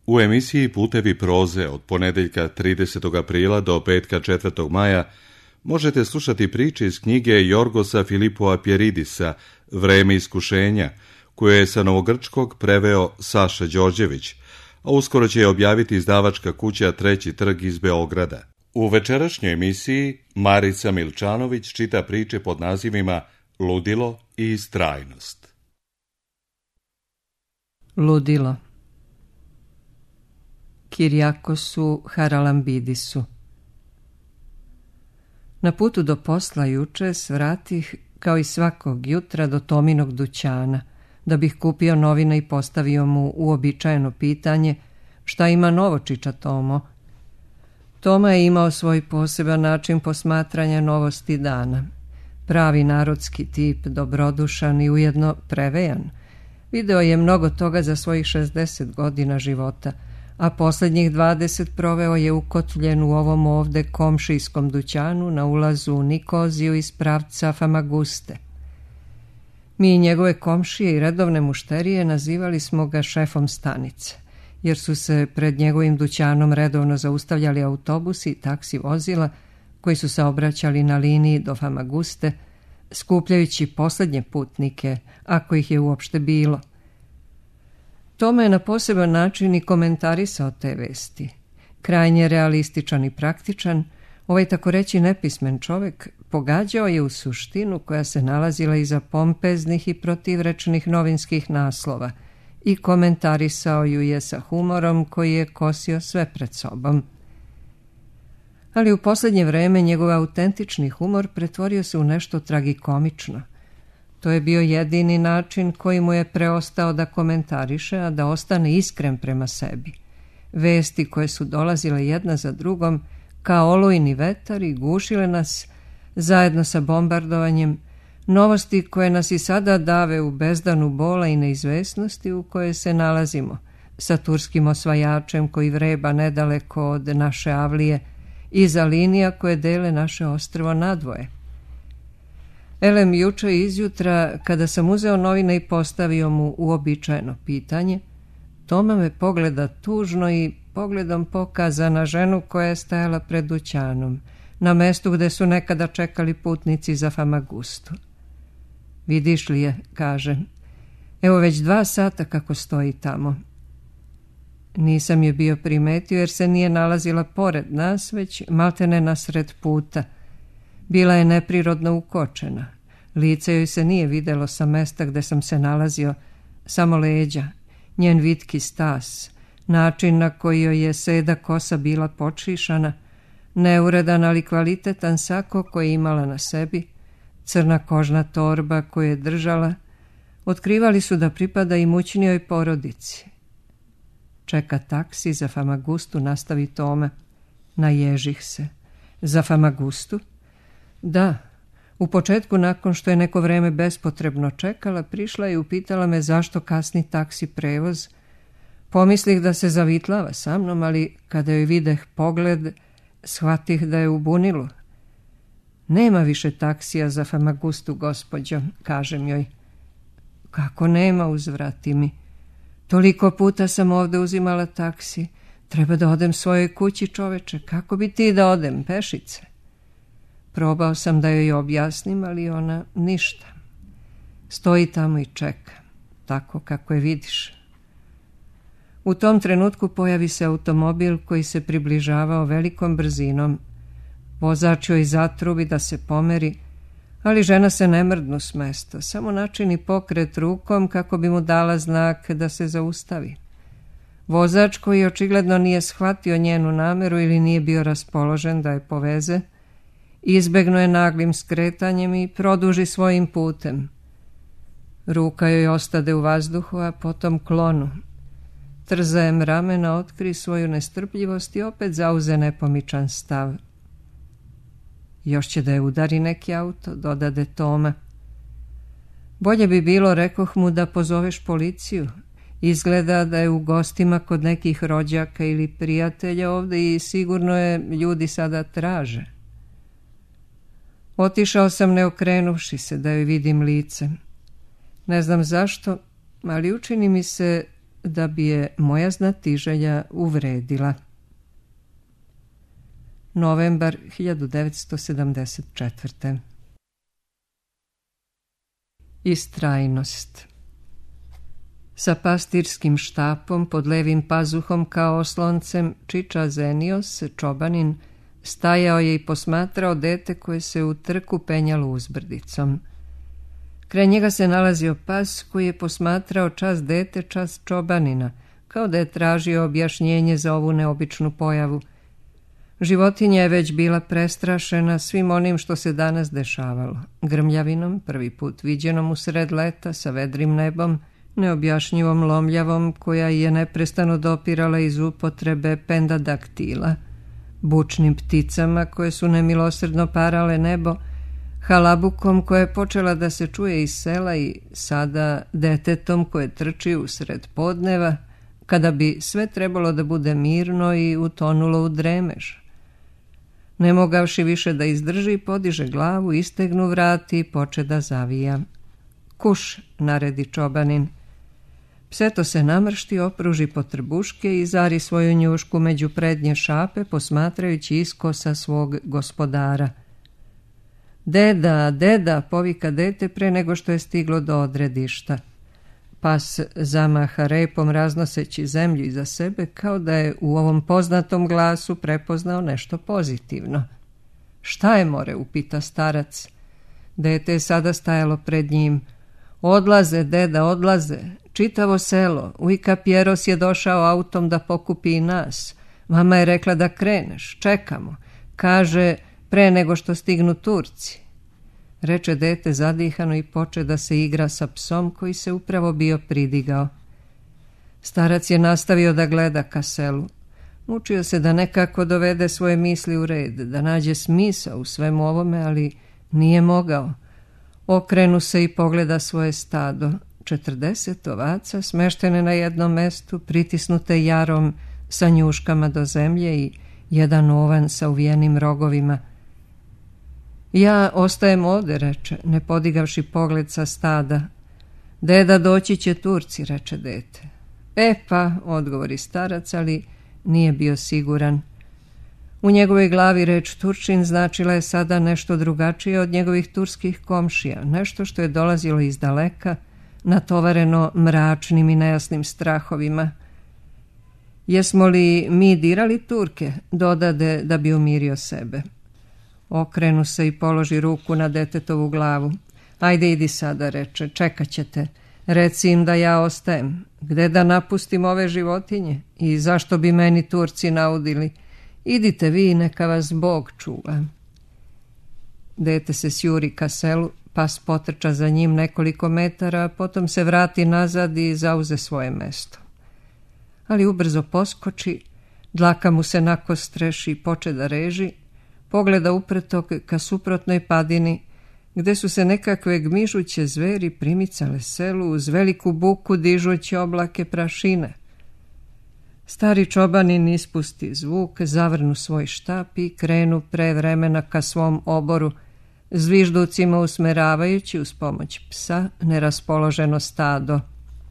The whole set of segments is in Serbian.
U emisiji Putevi proze od ponedeljka 30. aprila do petka 4. maja možete slušati priče iz knjige Jorgosa Filipova Pjeridisa Vreme iskušenja, koje je sa novogrčkog preveo Saša Đorđević, a uskoro će je objaviti izdavačka kuća Treći trg iz Beograda. U večerašnjoj emisiji Marica Milčanović čita priče pod nazivima Ludilo i istrajnost. Ludilo. Kirijakosu Haralambidisu. Na putu do posla juče svratih, kao i svakog jutra, do Tominog dućana, da bih kupio novine i postavio mu uobičajeno pitanje šta ima novo, čiča Tomo. Toma je imao svoj poseban način posmatranja novosti dana. Pravi narodski tip, dobrodušan i ujedno prevejan. Video je mnogo toga za svojih 60 godina života, a posljednjih 20 proveo je ukotljen u ovom ovde komšijskom dućanu na ulazu u Nikoziju iz pravca Famaguste. Mi i njegove komšije i redovne mušterije nazivali smo ga šefom stanice, jer su se pred njegovim dućanom redovno zaustavljali autobusi i taksi vozila koji su se obraćali na liniji do Famaguste, skupljajući posljednje putnike, ako ih je uopšte bilo. Tome je na poseban način i komentarisao te vesti. Krajnje realističan i praktičan, ovaj tako reći nepismen čovjek pogađao je u suštinu koja se nalazila iza pompeznih i protivrečnih novinskih naslova i komentarisao ju je sa humorom koji je kosio sve pred sobom. Ali u posljednje vreme njegov autentični humor pretvorio se u nešto tragikomično. To je bio jedini način koji mu je preostao da komentariše, a da ostane iskren prema sebi. Vesti koje su dolazile jedna za drugom kao olujni vetar i gušile nas zajedno sa bombardovanjem, novosti koje nas i sada dave u bezdanu bola i neizvesnosti u kojoj se nalazimo, sa turskim osvajačem koji vreba nedaleko od naše avlije, iza linija koje dele naše ostrvo nadvoje. Elem, juče izjutra, kada sam uzeo novine i postavio mu uobičajeno pitanje, Toma me pogleda tužno i pogledom pokaza na ženu koja je stajala pred dućanom, na mestu gde su nekada čekali putnici za Famagustu. Vidiš li je, kaže, evo već 2 sata kako stoji tamo. Nisam je bio primetio jer se nije nalazila pored nas, već maltene nasred puta. Bila je neprirodno ukočena. Lice joj se nije videlo sa mesta gde sam se nalazio, samo leđa, njen vitki stas, način na koji joj je seda kosa bila počišana, neuredan ali kvalitetan sako koji je imala na sebi, crna kožna torba koju je držala, otkrivali su da pripada imućnijoj porodici. Čeka taksi za Famagustu, nastavi Toma. Naježih se. Za Famagustu? Da. U početku, nakon što je neko vreme bespotrebno čekala, prišla je i upitala me zašto kasni taksi prevoz. Pomislih da se zavitlava sa mnom, ali kada joj videh pogled, shvatih da je u bunilu. Nema više taksija za Famagustu, gospođo, kažem joj. Kako nema, uzvrati mi. Toliko puta sam ovde uzimala taksi. Treba da odem svojoj kući, čoveče. Kako bi ti da odem, pešice? Probao sam da joj objasnim, ali ona ništa. Stoji tamo i čeka, tako kako je vidiš. U tom trenutku pojavi se automobil koji se približavao velikom brzinom. Vozač joj zatrubi da se pomeri, ali žena se ne mrdnu s mesta, samo načini pokret rukom kako bi mu dala znak da se zaustavi. Vozač, koji očigledno nije shvatio njenu nameru ili nije bio raspoložen da je poveze, izbegno je naglim skretanjem i produži svojim putem. Ruka joj ostade u vazduhu, a potom klonu. Trzajem ramena otkri svoju nestrpljivost i opet zauze nepomičan stav. Još će da je udari neki auto, dodade Toma. Bolje bi bilo, rekoh mu, da pozoveš policiju. Izgleda da je u gostima kod nekih rođaka ili prijatelja ovde i sigurno je ljudi sada traže. Otišao sam ne okrenuvši se da joj vidim lice. Ne znam zašto, ali učini mi se da bi je moja znatiželja uvredila. Novembar 1974. Istrajnost. Sa pastirskim štapom pod levim pazuhom kao osloncem, čiča Zenios, čobanin, stajao je i posmatrao dete koje se u trku penjalo uzbrdicom. Kraj njega se nalazio pas koji je posmatrao čas dete, čas čobanina, kao da je tražio objašnjenje za ovu neobičnu pojavu. Životinja je već bila prestrašena svim onim što se danas dešavalo. Grmljavinom, prvi put viđenom usred leta, sa vedrim nebom, neobjašnjivom lomljavom koja je neprestano dopirala iz upotrebe pendadaktila, bučnim pticama koje su nemilosrdno parale nebo, halabukom koja je počela da se čuje iz sela i sada detetom koje trči usred podneva, kada bi sve trebalo da bude mirno i utonulo u dremež. Ne mogavši više da izdrži, podiže glavu, istegnu vrati i poče da zavija. Kuš, naredi čobanin. Pseto se namršti, opruži po trbuške i zari svoju njušku među prednje šape, posmatrajući iskosa svog gospodara. Deda, deda, povika dete pre nego što je stiglo do odredišta. Pas zamaha repom raznoseći zemlju iza sebe, kao da je u ovom poznatom glasu prepoznao nešto pozitivno. Šta je, more, upita starac. Dete je sada stajalo pred njim. Odlaze, deda, odlaze. Čitavo selo. Ujka Pjeros je došao autom da pokupi i nas. Mama je rekla da kreneš. Čekamo. Kaže, pre nego što stignu Turci. Reče dete zadihano i poče da se igra sa psom koji se upravo bio pridigao. Starac je nastavio da gleda ka selu. Mučio se da nekako dovede svoje misli u red, da nađe smisao u svemu ovome, ali nije mogao. Okrenu se i pogleda svoje stado. 40 ovaca smeštene na jednom mestu, pritisnute jarom sa njuškama do zemlje i jedan ovan sa uvijenim rogovima. Ja ostajem ovde, reče, ne podigavši pogled sa stada. Deda, doći će Turci, reče dete. E pa, odgovori starac, ali nije bio siguran. U njegovoj glavi reč Turčin značila je sada nešto drugačije od njegovih turskih komšija, nešto što je dolazilo iz daleka, natovareno mračnim i nejasnim strahovima. Jesmo li mi dirali Turke, dodade da bi umirio sebe. Okrenu se i položi ruku na detetovu glavu. Ajde, idi sada, reče, čekat ćete. Reci im da ja ostajem. Gde da napustim ove životinje? I zašto bi meni Turci naudili? Idite vi, neka vas Bog čuva. Dete se sjuri ka selu, pas potrča za njim nekoliko metara, potom se vrati nazad i zauze svoje mesto. Ali ubrzo poskoči, dlaka mu se nakostreši i poče da reži, pogleda upretog ka suprotnoj padini, gde su se nekakve gmižuće zveri primicale selu uz veliku buku dižući oblake prašine. Stari čobanin ispusti zvuk, zavrnu svoj štap i krenu pre vremena ka svom oboru, zvižducima usmeravajući uz pomoć psa neraspoloženo stado.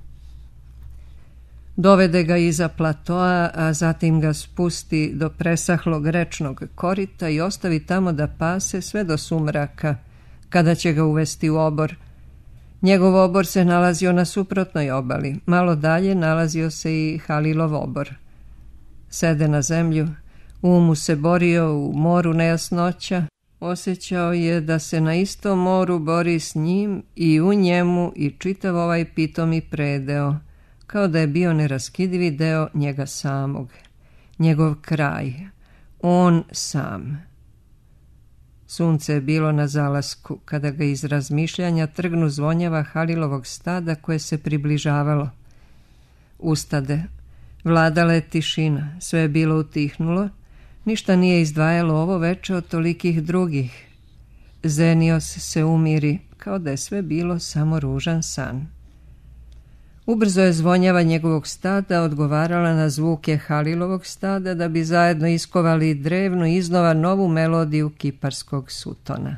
Dovede ga iza platoa, a zatim ga spusti do presahlog rečnog korita i ostavi tamo da pase sve do sumraka, kada će ga uvesti u obor. Njegov obor se nalazio na suprotnoj obali, malo dalje nalazio se i Halilov obor. Sede na zemlju, mu se borio u moru nejasnoća, osjećao je da se na istom moru bori s njim i u njemu i čitav ovaj pitomi predeo, kao da je bio neraskidivi deo njega samog, njegov kraj, on sam. Sunce je bilo na zalasku, kada ga iz razmišljanja trgnu zvonjava Halilovog stada koje se približavalo. Ustade, vladala je tišina, sve je bilo utihnulo, ništa nije izdvajalo ovo veče od tolikih drugih. Zenios se umiri, kao da je sve bilo samo ružan san. Ubrzo je zvonjava njegovog stada odgovarala na zvuke Halilovog stada da bi zajedno iskovali drevnu iznova novu melodiju kiparskog sutona.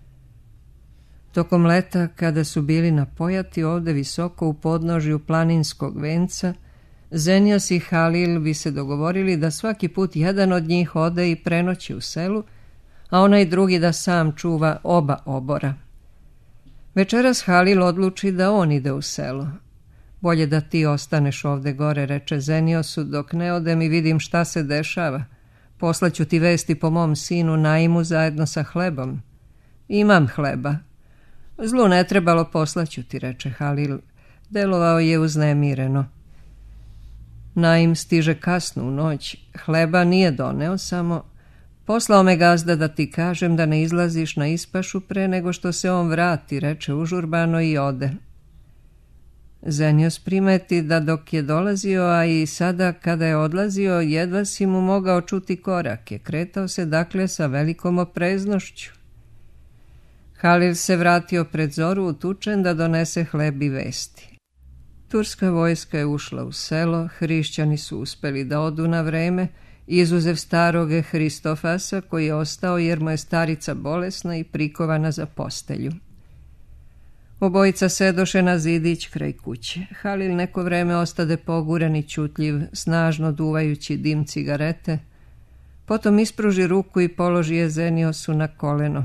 Tokom leta, kada su bili napojati ovde visoko u podnožju planinskog venca, Zenios i Halil bi se dogovorili da svaki put jedan od njih ode i prenoći u selu, a onaj drugi da sam čuva oba obora. Večeras Halil odluči da on ide u selo. Bolje da ti ostaneš ovde gore, reče Zeniosu, dok ne odem i vidim šta se dešava. Poslaću ti vesti po mom sinu Naimu zajedno sa hlebom. Imam hleba. Zlu ne trebalo, poslaću ti, reče Halil. Delovao je uznemireno. Naim stiže kasno u noć. Hleba nije doneo, samo poslao me gazda da ti kažem da ne izlaziš na ispašu pre nego što se on vrati, reče užurbano i ode. Zenios primeti da dok je dolazio, a i sada kada je odlazio, jedva si mu mogao čuti korake. Kretao se dakle sa velikom opreznošću. Halil se vratio pred zoru utučen da donese hleb i vesti. Turska vojska je ušla u selo, hrišćani su uspeli da odu na vreme, izuzev staroge Hristofasa koji je ostao jer mu je starica bolesna i prikovana za postelju. Obojica sedoše na zidić kraj kuće. Halil neko vreme ostade poguran i ćutljiv, snažno duvajući dim cigarete. Potom ispruži ruku i položi je Zeniosu na koleno.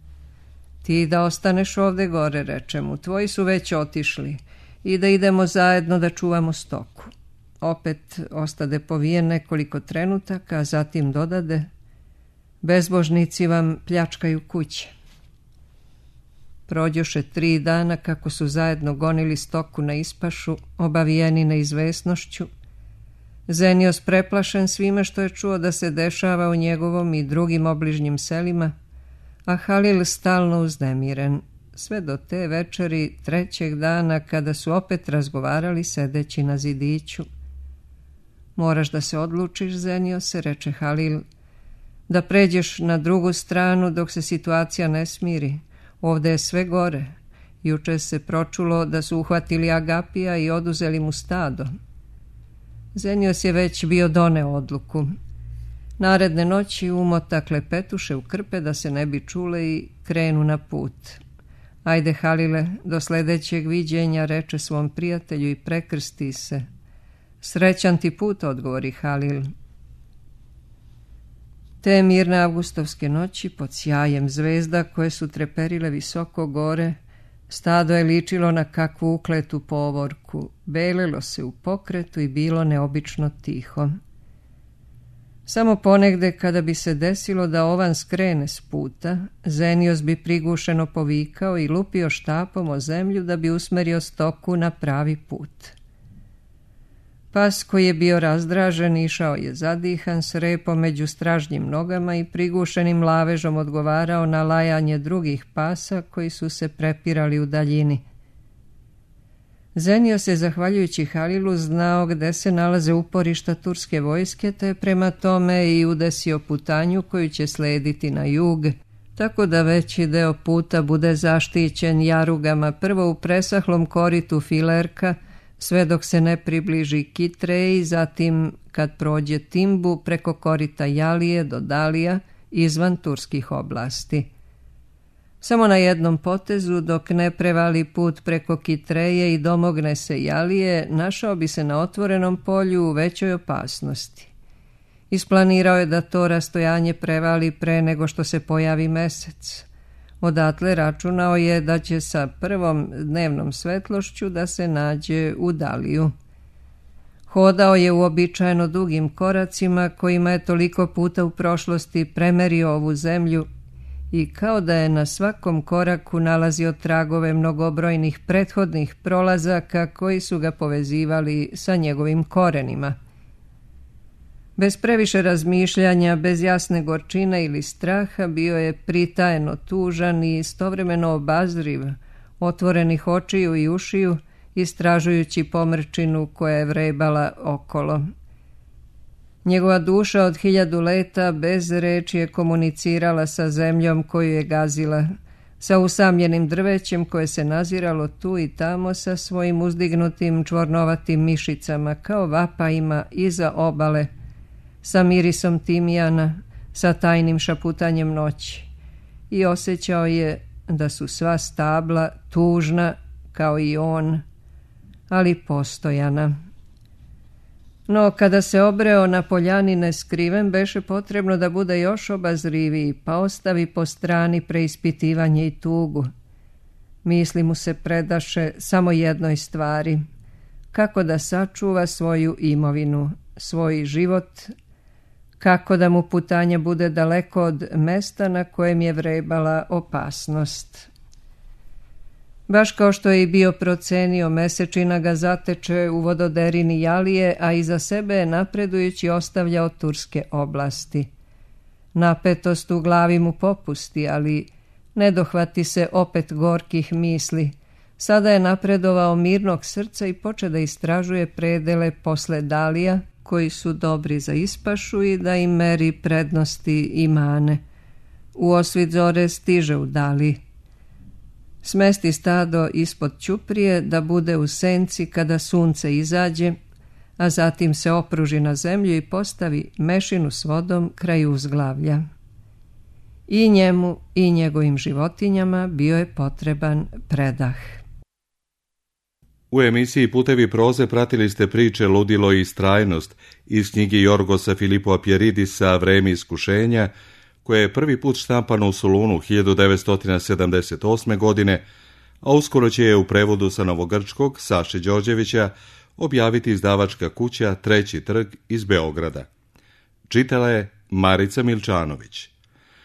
Ti da ostaneš ovde gore, reče mu, tvoji su već otišli i da idemo zajedno da čuvamo stoku. Opet ostade povijen nekoliko trenutaka, a zatim dodade, bezbožnici vam pljačkaju kuće. Prođoše 3 dana kako su zajedno gonili stoku na ispašu, obavijeni neizvesnošću. Zenios preplašen svime što je čuo da se dešava u njegovom i drugim obližnjim selima, a Halil stalno uznemiren, sve do te večeri 3. dana kada su opet razgovarali sedeći na zidiću. Moraš da se odlučiš, Zeniose, reče Halil, da pređeš na drugu stranu dok se situacija ne smiri. Ovde je sve gore. Juče se pročulo da su uhvatili Agapija i oduzeli mu stado. Zenios je već bio doneo odluku. Naredne noći umota klepetuše u krpe da se ne bi čule i krenu na put. Ajde, Halile, do sledećeg viđenja, reče svom prijatelju i prekrsti se. Srećan ti put, odgovori Halil. Te mirne avgustovske noći, pod sjajem zvezda koje su treperile visoko gore, stado je ličilo na kakvu ukletu povorku, belilo se u pokretu i bilo neobično tiho. Samo ponegde kada bi se desilo da ovan skrene s puta, Zenios bi prigušeno povikao i lupio štapom o zemlju da bi usmerio stoku na pravi put. Pas koji je bio razdražen išao je zadihan s repom među stražnjim nogama i prigušenim lavežom odgovarao na lajanje drugih pasa koji su se prepirali u daljini. Zenios je, zahvaljujući Halilu, znao gde se nalaze uporišta turske vojske, te prema tome i udesio putanju koju će slediti na jug, tako da veći deo puta bude zaštićen jarugama prvo u presahlom koritu Filerka, sve dok se ne približi Kitreji, zatim kad prođe Timbu preko korita Jalije do Dalija izvan turskih oblasti. Samo na jednom potezu, dok ne prevali put preko Kitreje i domogne se Jalije, našao bi se na otvorenom polju u većoj opasnosti. Isplanirao je da to rastojanje prevali pre nego što se pojavi mesec. Odatle računao je da će sa prvom dnevnom svetlošću da se nađe u Daliju. Hodao je uobičajeno dugim koracima kojima je toliko puta u prošlosti premerio ovu zemlju i kao da je na svakom koraku nalazio tragove mnogobrojnih prethodnih prolazaka koji su ga povezivali sa njegovim korenima. Bez previše razmišljanja, bez jasne gorčine ili straha, bio je pritajeno tužan i istovremeno obazriv, otvorenih očiju i ušiju, istražujući pomrčinu koja je vrebala okolo. Njegova duša od 1000 leta bez reči je komunicirala sa zemljom koju je gazila, sa usamljenim drvećem koje se naziralo tu i tamo sa svojim uzdignutim čvornovatim mišicama kao vapajima iza obale, sa mirisom timijana, sa tajnim šaputanjem noći. I osjećao je da su sva stabla tužna kao i on, ali postojana. No, kada se obreo na poljani neskriven, beše potrebno da bude još obazriviji, pa ostavi po strani preispitivanje i tugu. Misli mu se predaše samo jednoj stvari, kako da sačuva svoju imovinu, svoj život, kako da mu putanje bude daleko od mesta na kojem je vrebala opasnost. Baš kao što je i bio procenio, mesečina ga zateče u vododerini Jalije, a iza sebe je napredujući ostavljao turske oblasti. Napetost u glavi mu popusti, ali ne dohvati se opet gorkih misli. Sada je napredovao mirnog srca i poče da istražuje predele posle Dalija, koji su dobri za ispašu i da im meri prednosti i mane. U osvit zore stiže u Daliji. Smesti stado ispod ćuprije da bude u senci kada sunce izađe, a zatim se opruži na zemlju i postavi mešinu s vodom kraj uzglavlja. I njemu i njegovim životinjama bio je potreban predah. U emisiji Putevi proze pratili ste priče Ludilo i istrajnost iz knjige Jorgosa Filipova Pjeridisa Vreme iskušenja, koja je prvi put štampana u Solunu 1978. godine, a uskoro će je u prevodu sa novogrčkog Saše Đorđevića objaviti izdavačka kuća Treći trg iz Beograda. Čitala je Marica Milčanović.